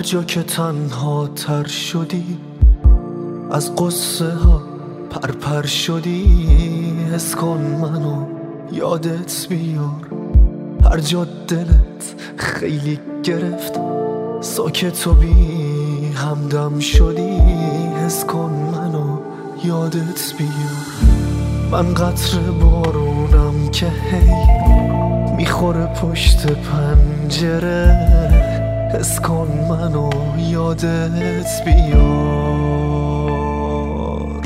جا که تنها تر شدی، از قصه ها پرپر شدی، حس کن منو یادت بیار. هر جا دلت خیلی گرفت، ساکت و بی همدم شدی، حس کن منو یادت بیار. من قطره بارونم که هی میخوره پشت پنجره، حس کن منو یادت بیار.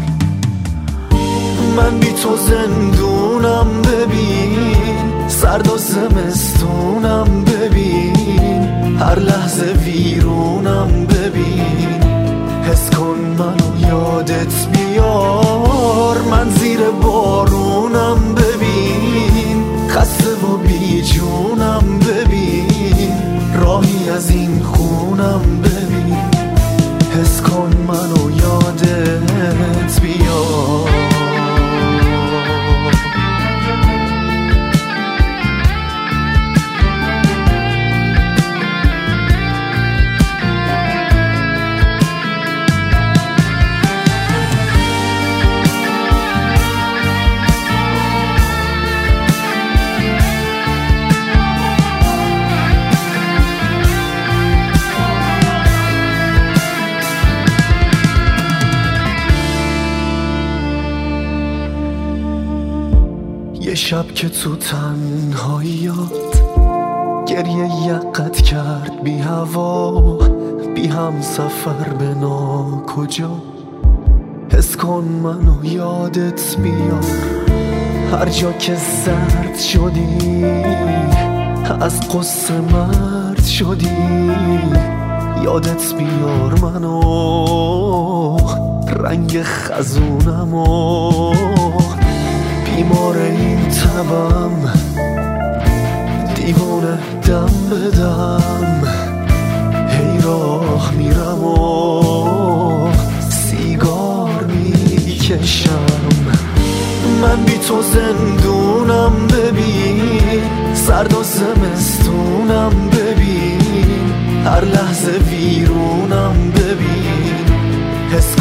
من بی تو زندونم ببین، سرد و زمستونم ببین، هر لحظه ویرونم ببین، حس کن منو یادت بیار. من زیر بارونم ببین، خسته و بی جونم ببین، راهی از این خونم ببین، حس کن منو یادت بیار. یه شب که تو تنهاییات گریه یقت کرد بی هوا، بی هم سفر به ناکجا، حس کن منو یادت بیار. هر جا که زرد شدی، از قصه مرد شدی، یادت بیار منو، رنگ خزونمو، بیمار این تبم، دیوانه دم به دم، هی راه میرم و سیگار میکشم. من بی تو زندونم ببین، سرد و زمستونم ببین، هر لحظه ویرونم ببین، حس